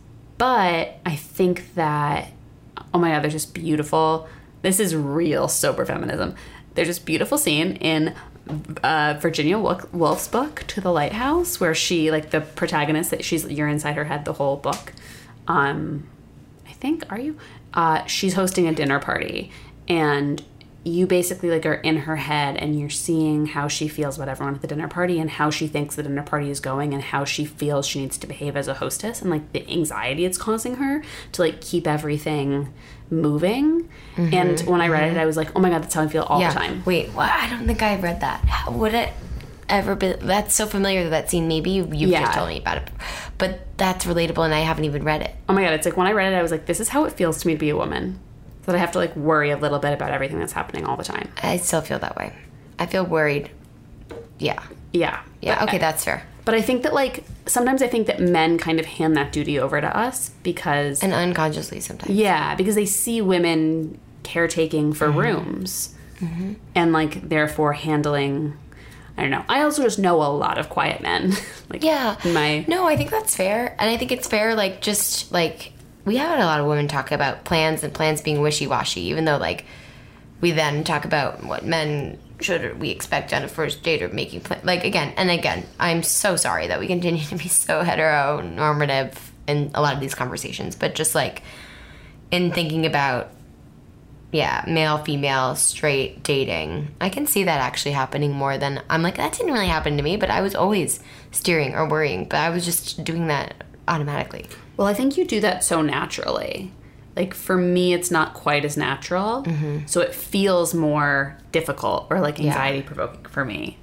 but I think that, oh my God, there's this beautiful, this is real sober feminism. There's this beautiful scene in uh, Virginia Woolf's book, To the Lighthouse, where she, like the protagonist, that she's, you're inside her head the whole book. Um, I think, are you? Uh, she's hosting a dinner party, and you basically like are in her head and you're seeing how she feels about everyone at the dinner party and how she thinks the dinner party is going and how she feels she needs to behave as a hostess and like the anxiety it's causing her to like keep everything moving. Mm-hmm, and when I read mm-hmm. it, I was like, oh my God, that's how I feel all yeah. the time. Wait, what? I don't think I read that. How would it ever be? That's so familiar, that scene. Maybe you, you've yeah. just told me about it. But that's relatable and I haven't even read it. Oh my God, it's like when I read it, I was like, this is how it feels to me to be a woman. That I have to like worry a little bit about everything that's happening all the time. I still feel that way. I feel worried. Yeah. Yeah. Yeah, but, okay, that's fair. But I think that like, sometimes I think that men kind of hand that duty over to us because... And unconsciously sometimes. Yeah, because they see women caretaking for mm-hmm. rooms. Mm-hmm. And like, therefore handling... I don't know. I also just know a lot of quiet men. like Yeah. My... No, I think that's fair. And I think it's fair, like, just like... We had a lot of women talk about plans and plans being wishy-washy, even though, like, we then talk about what men should or we expect on a first date or making plans. Like, again, and again, I'm so sorry that we continue to be so heteronormative in a lot of these conversations. But just, like, in thinking about, yeah, male, female, straight dating, I can see that actually happening more than... I'm like, that didn't really happen to me, but I was always steering or worrying. But I was just doing that automatically. Well, I think you do that so naturally. Like, for me, it's not quite as natural. Mm-hmm. So it feels more difficult or, like, anxiety-provoking yeah. for me.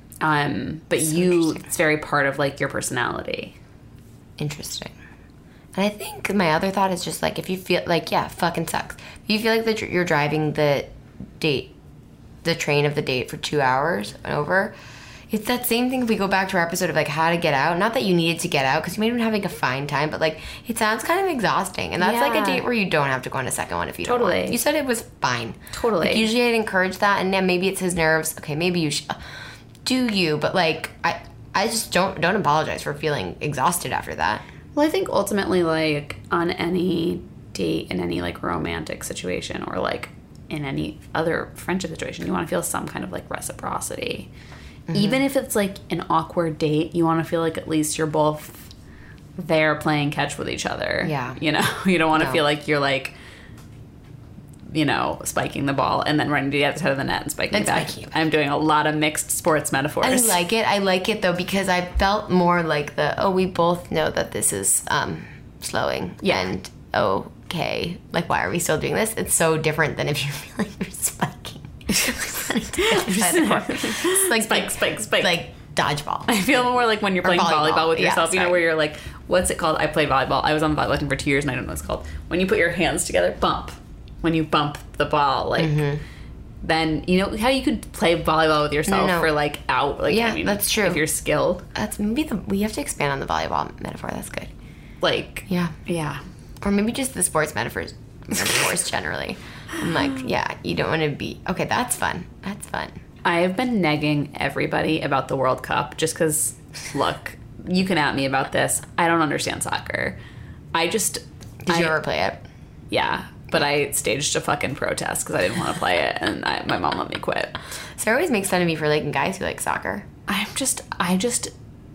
Um, but so you, it's very part of, like, your personality. Interesting. And I think my other thought is just, like, if you feel, like, yeah, fucking sucks. If you feel like that you're driving the date, the train of the date for two hours and over... It's that same thing if we go back to our episode of, like, how to get out. Not that you needed to get out, because you may have been having a fine time, but, like, it sounds kind of exhausting. And that's, yeah. like, a date where you don't have to go on a second one if you totally. don't want. You said it was fine. Totally. Like, usually I'd encourage that, and then maybe it's his nerves. Okay, maybe you should. Do you, but, like, I I just don't don't apologize for feeling exhausted after that. Well, I think ultimately, like, on any date, in any, like, romantic situation, or, like, in any other friendship situation, you want to feel some kind of, like, reciprocity. Mm-hmm. Even if it's, like, an awkward date, you want to feel like at least you're both there playing catch with each other. Yeah. You know? You don't want to no. feel like you're, like, you know, spiking the ball and then running to the other side of the net and spiking and it back. Spiking. I'm doing a lot of mixed sports metaphors. I like it. I like it, though, because I felt more like the, oh, we both know that this is um, slowing. Yeah. And, okay, like, why are we still doing this? It's so different than if you feel like you're spiking. like spike, spike, spike. Like dodgeball. I feel more like when you're playing volleyball, volleyball with yourself, yeah, you know, where you're like, what's it called? I played volleyball. I was on volleyball team for two years and I don't know what it's called. When you put your hands together, bump. When you bump the ball, like, mm-hmm. then you know how you could play volleyball with yourself No, no. for like out. Like, Yeah, I mean, that's true. If you're skilled, That's maybe the we have to expand on the volleyball metaphor. That's good. like Yeah. yeah. Or maybe just the sports metaphors, metaphors generally. I'm like, yeah, you don't want to be... Okay, that's fun. That's fun. I have been negging everybody about the World Cup just because, look, you can at me about this. I don't understand soccer. I just... Did I, you ever play it? Yeah, but I staged a fucking protest because I didn't want to play it, and I, my mom let me quit. Sarah always makes fun of me for liking guys who like soccer. I'm just... I just...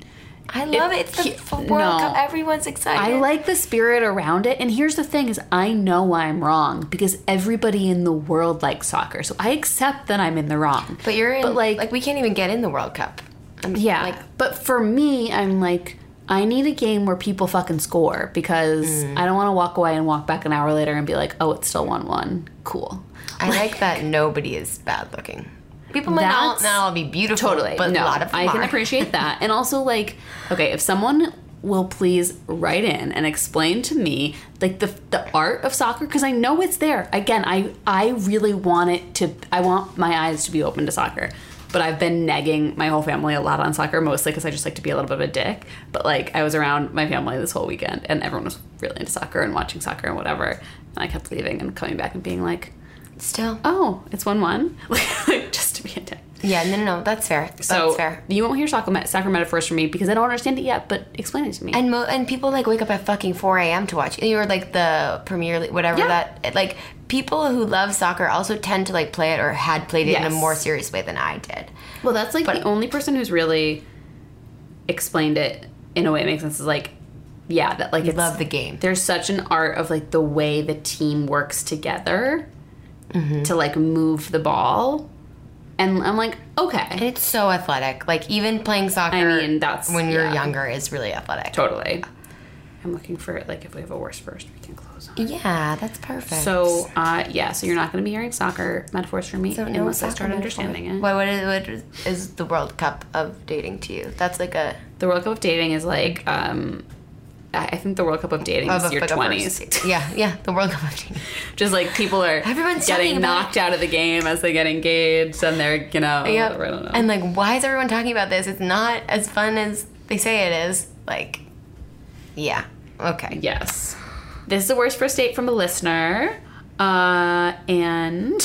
I love it. It's the he- f- World no. Cup. Everyone's excited. I like the spirit around it, and here's the thing is I know I'm wrong because everybody in the world likes soccer, so I accept that I'm in the wrong. But you're in... But, like- like, we can't even get in the World Cup. I'm, Yeah, Like, but for me, I'm like, I need a game where people fucking score because Mm. I don't want to walk away and walk back an hour later and be like, oh, it's still one one. Cool. I like that nobody is bad looking. People might not, That's- not all be beautiful, Totally. but no, a lot of them I can are. appreciate that. And also, like, okay, if someone will please write in and explain to me like the the art of soccer, because I know it's there. Again, I I really want it to. I want my eyes to be open to soccer. But I've been negging my whole family a lot on soccer, mostly because I just like to be a little bit of a dick. But like, I was around my family this whole weekend, and everyone was really into soccer and watching soccer and whatever. And I kept leaving and coming back and being like, Still. "Oh, it's one one," like just to be a dick. Yeah, no, no, no. That's fair. That's So fair. you won't hear soccer, met- soccer metaphors from me because I don't understand it yet. But explain it to me. And mo- and people like wake up at fucking four a.m. to watch. Or like the Premier League, whatever Yeah. that. Like people who love soccer also tend to like play it or had played it in Yes. a more serious way than I did. well, that's like but- the only person who's really explained it in a way that makes sense. Is like, yeah, that like You it's, love the game. There's such an art of like the way the team works together Mm-hmm. to like move the ball, and I'm like, okay, It's so athletic. Like even playing soccer. I mean, that's- when you're yeah. younger is really athletic. totally. I'm looking for like if we have a worst first, we can close on. Yeah, that's perfect. So, uh, yeah, so you're not going to be hearing soccer metaphors from me So no unless I soccer start metaphor. understanding it. What, what, is, what is- is the World Cup of dating to you? That's like a The World Cup of dating is like, um, I I think the World Cup of dating of is a- your like a twenties. first- Yeah, yeah, the World Cup of dating. Just like people are Everyone's talking getting about knocked out of the game as they get engaged, and they're you know Yep. whatever, I don't know. And like, why is everyone talking about this? It's not as fun as they say it is. Like, yeah, okay. yes, this is the worst first date from a listener, uh, and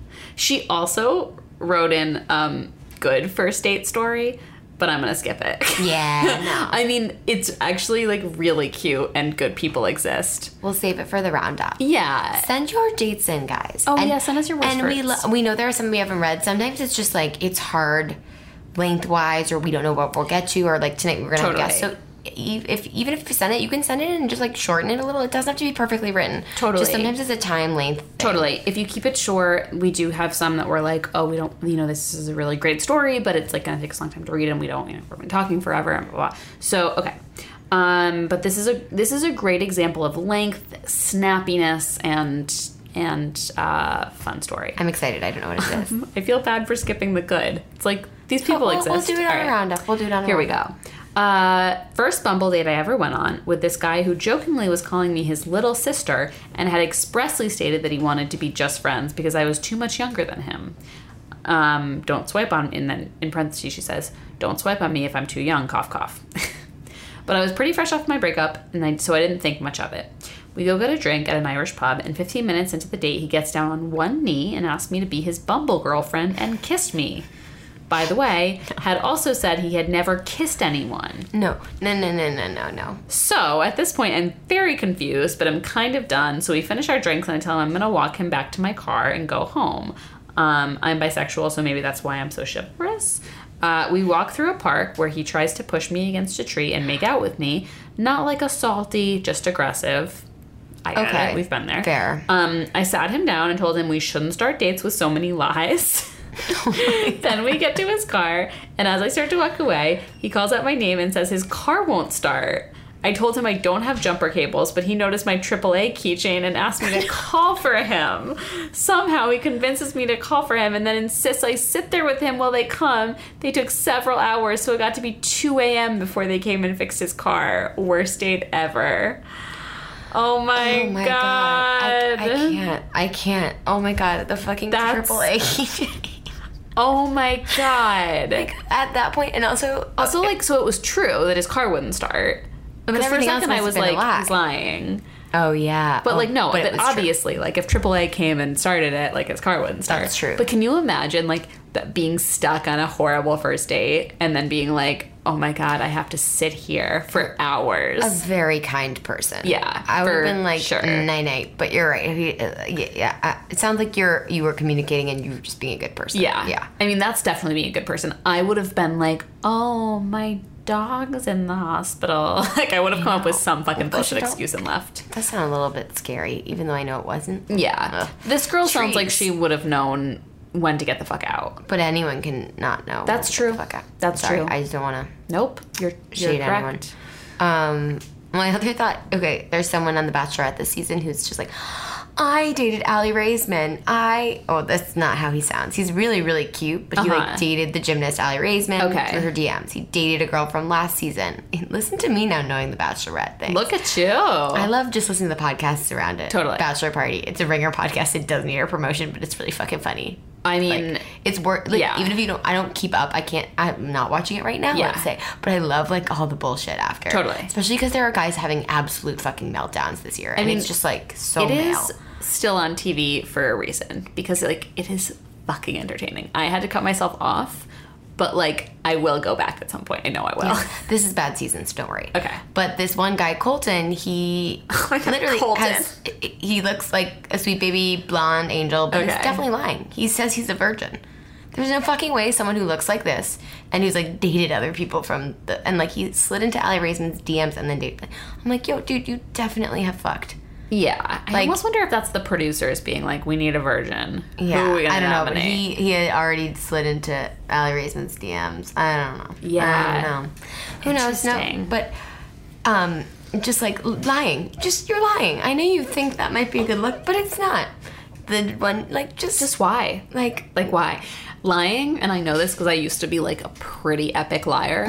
she also wrote in um, good first date story. But I'm gonna skip it. Yeah, no. I mean, it's actually like really cute and good people exist. We'll save it for the roundup. Yeah. Send your dates in, guys. Oh, yeah, send us your worst And we firsts. lo- we know there are some we haven't read. Sometimes it's just like it's hard lengthwise, or we don't know what we'll get to, or like tonight we're gonna Totally. have guests. So e- if even if you send it, you can send it and just like shorten it a little. It doesn't have to be perfectly written. Totally. Just sometimes it's a time length. thing. Totally. If you keep it short, we do have some that we're like, oh, we don't, you know, this is a really great story, but it's like going to take us a long time to read, and we don't, you know, we've been talking forever, and blah, blah. So, okay. Um, but this is a this is a great example of length, snappiness, and and uh, fun story. I'm excited. I don't know what it is. I feel bad for skipping the good. It's like these people we'll, exist. We'll do it on All a right. roundup. We'll do it on a Here we roundup. go. Uh, first Bumble date I ever went on with this guy who jokingly was calling me his little sister and had expressly stated that he wanted to be just friends because I was too much younger than him. Um, don't swipe on, in then in parentheses she says, don't swipe on me if I'm too young, cough, cough. But I was pretty fresh off my breakup, and I, so I didn't think much of it. We go get a drink at an Irish pub, and fifteen minutes into the date, he gets down on one knee and asked me to be his Bumble girlfriend and kissed me. By the way, had also said he had never kissed anyone. No, no, no, no, no, no, no. So, at this point, I'm very confused, but I'm kind of done. So we finish our drinks, and I tell him I'm going to walk him back to my car and go home. Um, I'm bisexual, so maybe that's why I'm so chivalrous. Uh, we walk through a park where he tries to push me against a tree and make out with me. Not like a salty, just aggressive. I get Okay. it. We've been there. Fair. Um, I sat him down and told him we shouldn't start dates with so many lies. Then we get to his car, and as I start to walk away, he calls out my name and says his car won't start. I told him I don't have jumper cables, but he noticed my triple A keychain and asked me to call for him. Somehow he convinces me to call for him and then insists I sit there with him while they come. They took several hours, so it got to be two a.m. before they came and fixed his car. Worst date ever. Oh my, Oh my god. god. I, I can't. I can't. Oh my god. The fucking That's- triple A. Oh my god. Like, at that point, and also... Also, like, so it was true that his car wouldn't start. But Because for a everything else second I must was have been a like, lie. he's lying. Oh, yeah. But, Oh, like, no, but but it was true. obviously, like, if triple A came and started it, like, his car wouldn't start. That's true. But can you imagine, like, that being stuck on a horrible first date and then being like, oh my god, I have to sit here for hours? A very kind person. Yeah, I would for have been like, sure. night night. But you're right. He, uh, yeah, yeah. Uh, it sounds like you're you were communicating and you were just being a good person. Yeah. Yeah. I mean, that's definitely being a good person. I would have been like, oh, my dog's in the hospital. Like, I would have come up with some fucking Well, 'cause bullshit you don't- excuse and left. That sounded a little bit scary, even though I know it wasn't. Yeah. Ugh. This girl sounds like Trees. she would have known when to get the fuck out. But anyone can not know. That's when to true. get the fuck out. That's Sorry, true. I just don't want Nope. You're, to you're shade correct. anyone. Um, my other thought, okay, there's someone on The Bachelorette this season who's just like, I dated Allie Raisman. I, oh, that's not how he sounds. He's really, really cute, but he Uh-huh. like dated the gymnast Allie Raisman Okay. through her D Ms. He dated a girl from last season. Listen to me now knowing The Bachelorette thing. Look at you. I love just listening to the podcasts around it. Totally. Bachelor Party. It's a ringer podcast. It doesn't need a promotion, but it's really fucking funny. I mean, Like, it's worth, like, yeah. even if you don't, I don't keep up, I can't, I'm not watching it right now, Yeah. let's say, but I love, like, all the bullshit after. Totally. Especially because there are guys having absolute fucking meltdowns this year, and mean, it's just, like, so it male. is still on T V for a reason because, like, it is fucking entertaining. I had to cut myself off, but, like, I will go back at some point. I know I will. This is bad season, so don't worry. Okay. But this one guy, Colton, he Oh my God, literally Colton. has, he looks like a sweet baby blonde angel, but he's Okay. definitely lying. He says he's a virgin. There's no fucking way someone who looks like this and who's like dated other people from the, and like he slid into Allie Raisman's D Ms and then dated. I'm like, yo, dude, you definitely have fucked. Yeah. I Like- almost wonder if that's the producers being like, we need a virgin. Yeah, Who are we gonna I don't know, nominate? but he he had already slid into Allie Raisman's D Ms. I don't know. Yeah. I don't know. Who knows? No, Interesting. but um, just like lying, just you're lying. I know you think that might be a good look, but it's not. The one like just Just why? like Like, why? Lying, and I know this because I used to be, like, a pretty epic liar,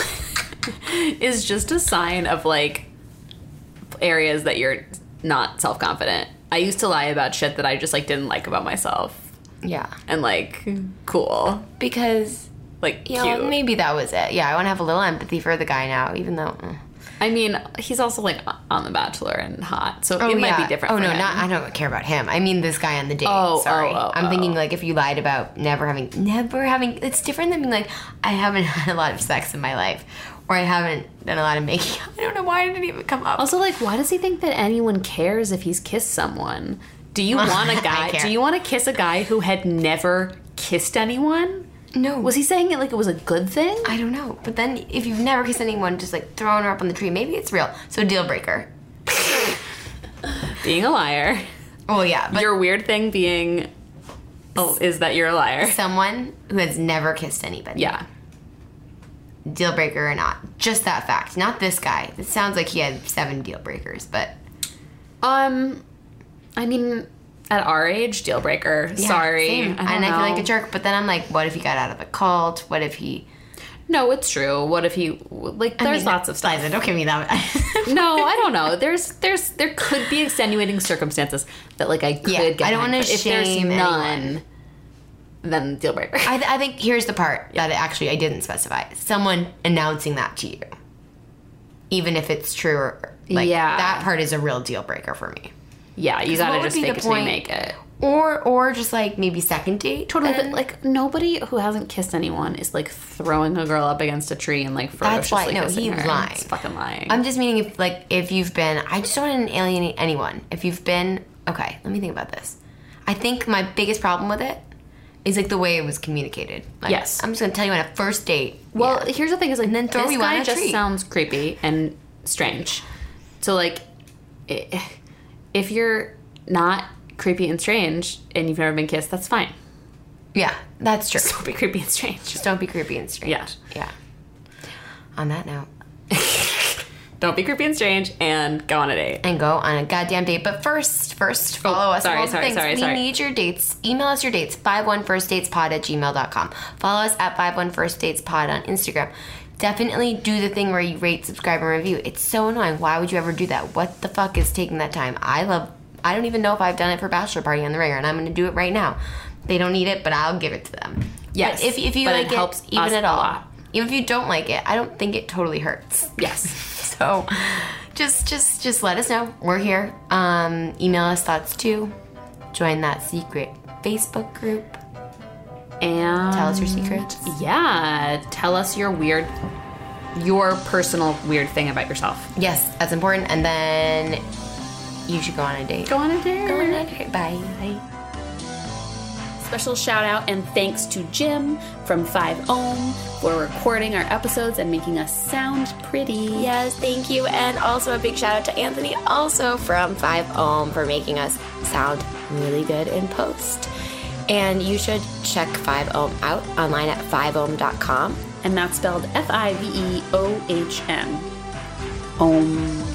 is just a sign of, like, areas that you're not self-confident. I used to lie about shit that I just, like, didn't like about myself. yeah, And, like, cool. because Like, you cute. know maybe that was it. Yeah, I want to have a little empathy for the guy now, even though. mm. I mean, he's also, like, on The Bachelor and hot, so Oh, it might yeah. be different Oh for no, him. not I don't care about him. I mean this guy on the date. Oh, Sorry, oh, oh, I'm thinking oh. like if you lied about never having, never having. It's different than being like I haven't had a lot of sex in my life, or I haven't done a lot of making. I don't know why did it even come up. Also, like, why does he think that anyone cares if he's kissed someone? Do you want a I guy? care. Do you want to kiss a guy who had never kissed anyone? No, Was he saying it like it was a good thing? I don't know. But then if you've never kissed anyone, just like throwing her up on the tree, maybe it's real. So deal breaker. Being a liar. Well, yeah, but Your weird thing being, oh, is that you're a liar? someone who has never kissed anybody. Yeah. Deal breaker or not, just that fact. Not this guy. It sounds like he had seven deal breakers, but Um, I mean, at our age, deal breaker. yeah, Sorry. same. I don't and I feel like know. a jerk. But then I'm like, what if he got out of a cult? What if he? No, it's true. What if he like? There's I mean, lots of stuff. Liza, don't give me that. No, I don't know. There's, there's, there could be extenuating circumstances that like I could Yeah, get. I don't behind, wanna but if there's shame none, anyone. then deal breaker. I, th- I think here's the part that actually I didn't specify. Someone announcing that to you, even if it's true, or like Yeah. that part is a real deal breaker for me. Yeah, you 'Cause gotta what would just be fake the it till you point? make it. Or or just like maybe second date. Totally, then. but like nobody who hasn't kissed anyone is like throwing a girl up against a tree and like That's why- ferociously no, kissing he's her. lying. It's fucking lying. I'm just meaning if like if you've been. I just don't want to alienate anyone. If you've been okay, let me think about this. I think my biggest problem with it is like the way it was communicated. Like, Yes. I'm just gonna tell you on a first date. well, yeah. here's the thing: is like then throw this you guy on a just tree. sounds creepy and strange. So like, i- if you're not creepy and strange and you've never been kissed, that's fine. yeah, that's true. Just don't be creepy and strange. Just don't be creepy and strange. Yeah. Yeah. On that note. Don't be creepy and strange and go on a date. And go on a goddamn date. But first, first, follow us. on sorry, all the sorry, things. sorry, we sorry. need your dates. Email us your dates. five one first dates pod at gmail dot com. Follow us at five one first dates pod on Instagram. definitely do the thing where you rate, subscribe, and review. It's so annoying. Why would you ever do that? What the fuck is taking that time? I love, I don't even know if I've done it for Bachelor Party on the Ringer, and I'm going to do it right now. They don't need it, but I'll give it to them. Yes. But if, if you but like it helps it, even us at a all. lot. Even if you don't like it, I don't think it totally hurts. Yes. So just just just let us know. We're here. Um, email us thoughts too. Join that secret Facebook group. And Tell us your secrets. Yeah. Tell us your weird, your personal weird thing about yourself. Yes, that's important. And then you should go on a date. Go on a date. Go on a date. Bye. Bye. Special shout out and thanks to Jim from five ohm for recording our episodes and making us sound pretty. Yes, thank you. And also a big shout out to Anthony, also from five ohm, for making us sound really good in post. And you should check five ohm out online at five ohm dot com. And that's spelled F I V E O H M. Ohm.